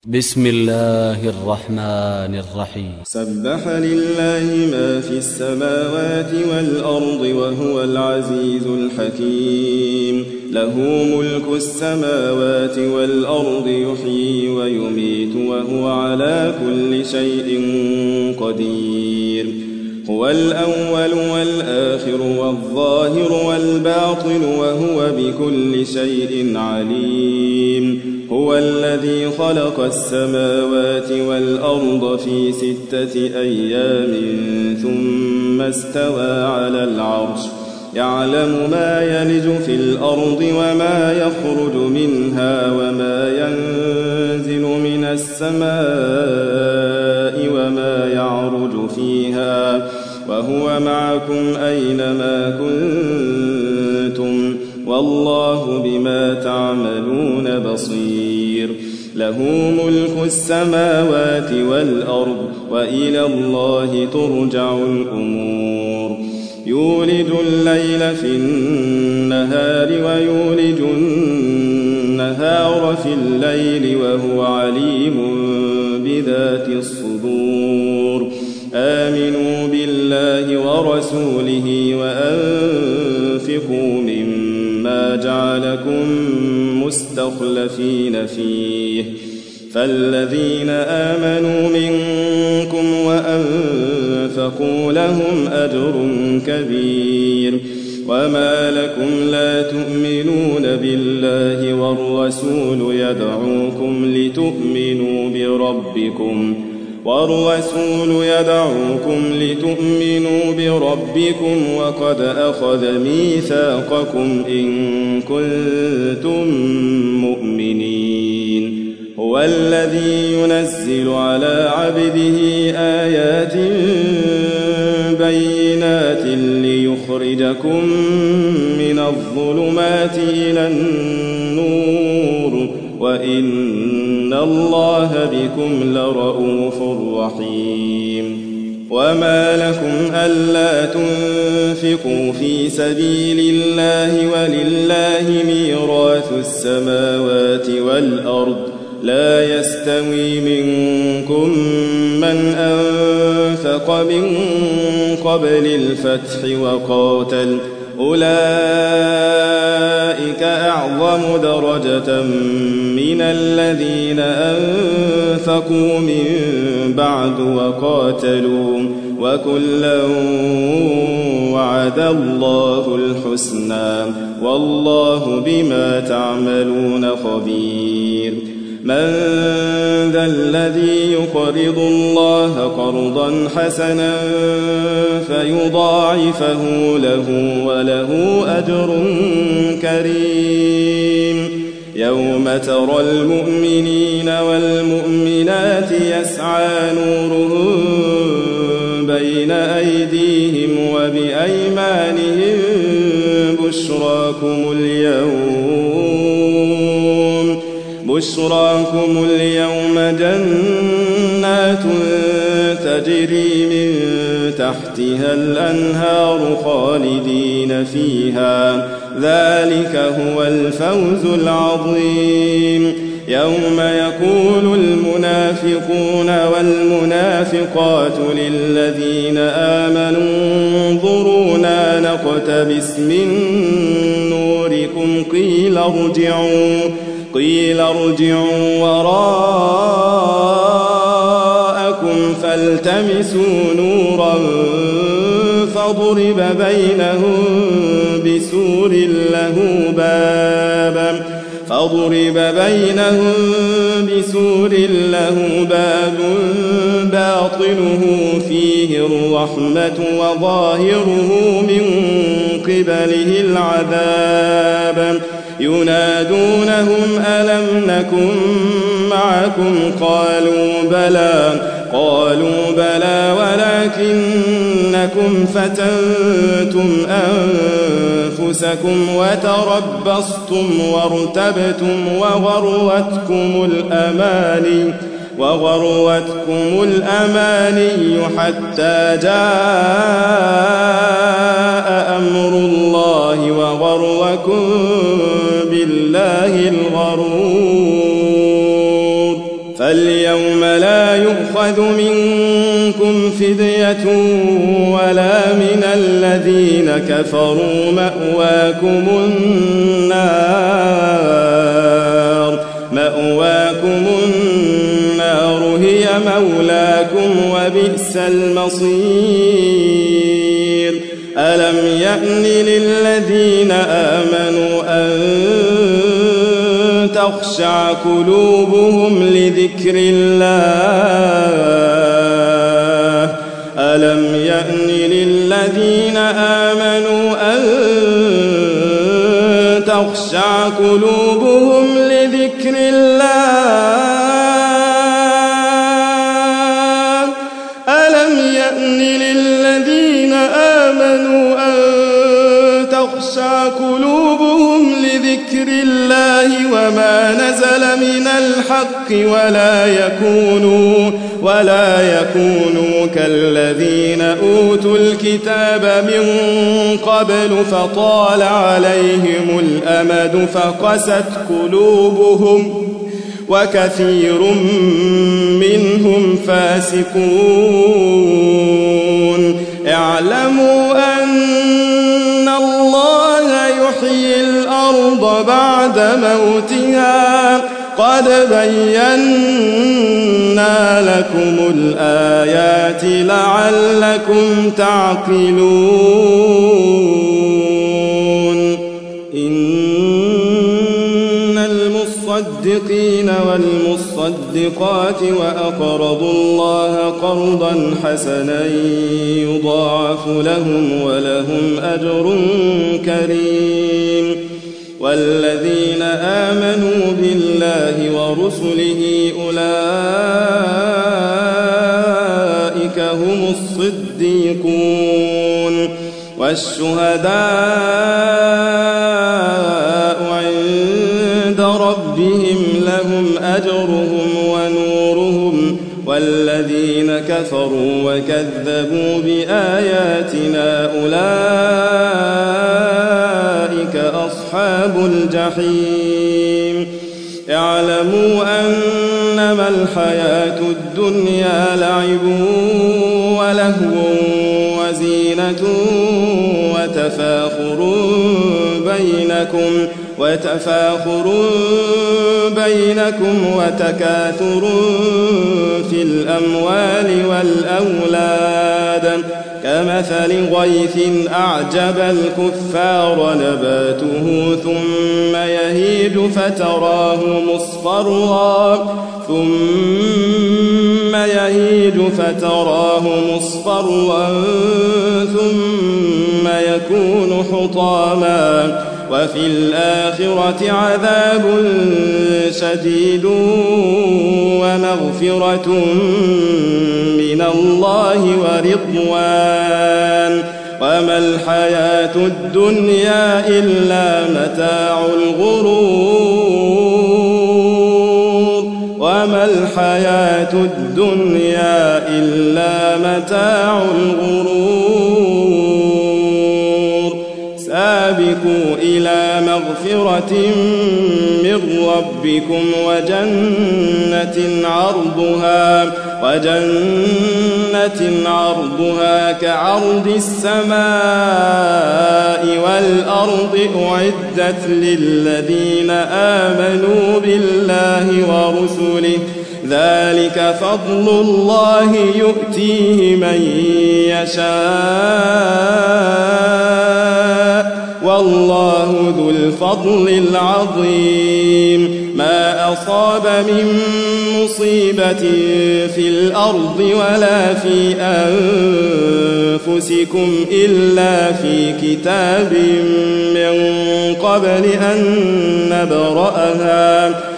بسم الله الرحمن الرحيم. سبح لله ما في السماوات والأرض وهو العزيز الحكيم. له ملك السماوات والأرض يحيي ويميت وهو على كل شيء قدير. هو الأول والآخر والظاهر والباطن وهو بكل شيء عليم. هو الذي خلق السماوات والأرض في 6 أيام ثم استوى على العرش يعلم ما يلج في الأرض وما يخرج منها وما ينزل من السماء وما يعرج فيها وهو معكم أينما كنتم والله بما تعملون بصير. له ملك السماوات والأرض وإلى الله ترجع الأمور. يولج الليل في النهار ويولج النهار في الليل وهو عليم بذات الصدور. آمنوا بالله ورسوله وأنفقوا مما جعلكم مستخلفين فيه فالذين آمنوا منكم وأنفقوا لهم أجر كبير. وما لكم لا تؤمنون بالله والرسول يدعوكم لتؤمنوا بربكم وقد أخذ ميثاقكم إن كنتم مؤمنين. هو الذي ينزل على عبده آيات بينات ليخرجكم من الظلمات إلى النور وإن الله بكم لرؤوف رحيم. وما لكم ألا تنفقوا في سبيل الله ولله ميراث السماوات والأرض لا يستوي منكم من أنفق من قبل الفتح وقاتل أولئك أعظم درجة من الذين أنفقوا من بعد وقاتلوا وكلا وعد الله الحسنى والله بما تعملون خبير. من ذا الذي يقرض الله قرضا حسنا فيضاعفه له وله أجر كريم. يوم ترى المؤمنين والمؤمنات يسعى نورهم بين أيديهم وبأيمانهم بشراكم اليوم جنات تجري من تحتها الأنهار خالدين فيها ذلك هو الفوز العظيم. يوم يقول المنافقون والمنافقات للذين آمنوا انظرونا نقتبس من نوركم قيل ارجعوا وراءكم فالتمسوا نورا فضرب بينهم بسور له باب باطنه فيه الرحمة وظاهره من قبله العذاب. ينادونهم ألم نكن معكم قالوا بلى ولكنكم فتنتم أنفسكم وتربصتم وارتبتم وغروتكم الأماني حتى جاء أمر الله وغركم بالله الغرور. فاليوم لا يؤخذ منكم فدية ولا من الذين كفروا مأواكم النار هي مولاكم وبئس المصير ألم يأن للذين آمنوا أن تخشع قلوبهم لذكر الله ألم يأن للذين آمنوا أن تخشع قلوبهم لذكر الله ألم يأن للذين آمنوا أن تخشع قلوبهم لذكر الله وما نزل من الحق ولا يكونوا كالذين أوتوا الكتاب من قبل فطال عليهم الأمد فقست قلوبهم وكثير منهم فاسقون اعلموا أن الله يحيي الأرض بعد موتها قد بينا لكم الآيات لعلكم تعقلون إن المصدقين والمصدقات وأقرضوا الله قرضا حسنا يضاعف لهم ولهم أجر كريم والذين آمنوا بالله ورسله أولئك هم الصديقون والشهداء عند ربهم لهم أجرهم ونورهم والذين كفروا وكذبوا بآياتنا أولئك أصحاب الجحيم اعلموا أنما الحياة الدنيا لعب ولهو وزينة وتفاخر بينكم وتكاثر في الأموال والأولاد كمثل غيث أعجب الكفار نباته ثم يهيج فتراه مصفرا ثم يكون حطاما وفي الآخرة عذاب شديد ومغفرة من الله ورضوان وما الحياة الدنيا إلا متاع الغرور سابقوا إلى مغفرة من ربكم وجنة عرضها كعرض السماء والأرض أعدت للذين آمنوا بالله ورسله ذلك فضل الله يؤتيه من يشاء والله ذو الفضل العظيم ما أصاب من مصيبة في الأرض ولا في أنفسكم إلا في كتاب من قبل أن نبرأها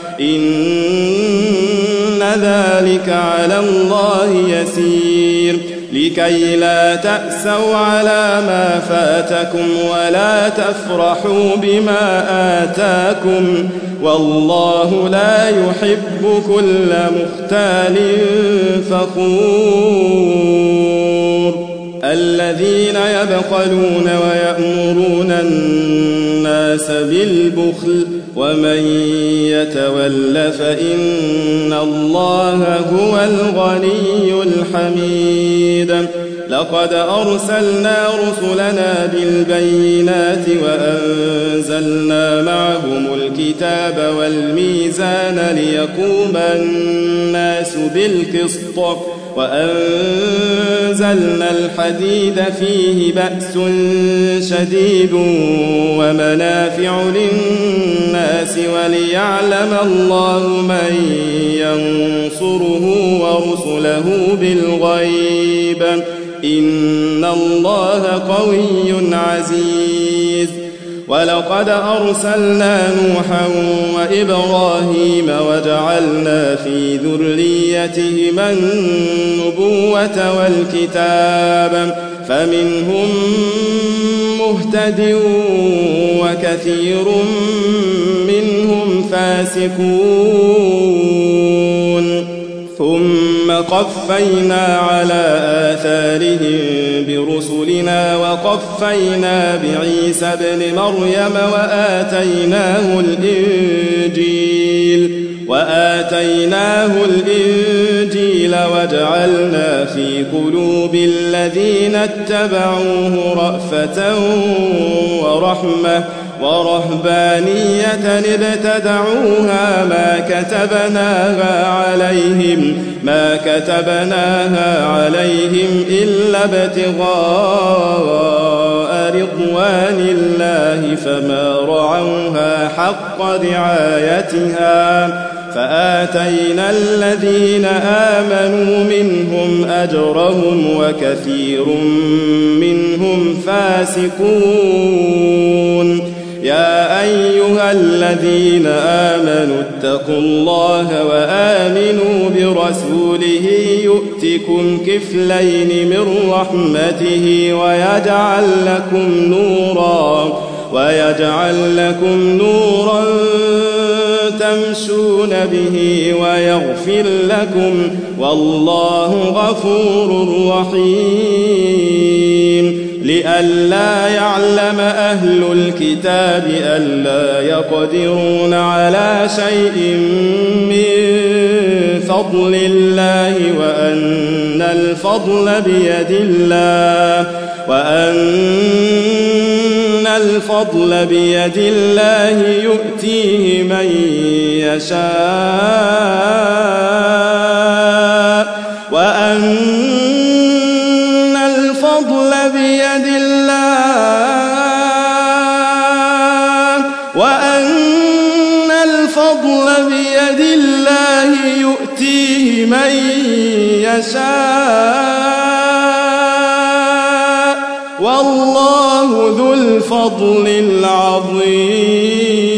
إن ذلك على الله يسير لكي لا تأسوا على ما فاتكم ولا تفرحوا بما آتاكم والله لا يحب كل مختال فخور الذين يبخلون ويأمرون الناس الناس بالبخل ومن يتول فإن الله هو الغني الحميد لقد أرسلنا رسلنا بالبينات وأنزلنا معهم الكتاب والميزان ليقوم الناس بالقسط وأنزلنا الحديد فيه بأس شديد ومنافع للناس وليعلم الله من ينصره ورسله بالغيب إن الله قوي عزيز ولقد أرسلنا نوحا وإبراهيم وجعلنا في ذريتهما النبوة والكتاب فمنهم مهتد وكثير منهم فاسقون ثم قفينا على آثارهم برسلنا وقفينا بعيسى ابن مريم وآتيناه الإنجيل وجعلنا في قلوب الذين اتبعوه رأفة ورحمة ورهبانية ابتدعوها ما كتبناها عليهم إلا ابتغاء رضوان الله فما رعوها حق رعايتها فآتينا الذين آمنوا منهم أجرهم وكثير منهم فاسقون يا أيها الذين آمنوا اتقوا الله وآمنوا برسوله يؤتكم كفلين من رحمته ويجعل لكم نورا تمشون به ويغفر لكم والله غفور رحيم لئلا يعلم أهل الكتاب ألا يقدرون على شيء من فضل الله وأن الفضل بيد الله يؤتيه من يشاء وأن الفضل بيد الله يؤتيه من يشاء والله ذو الفضل العظيم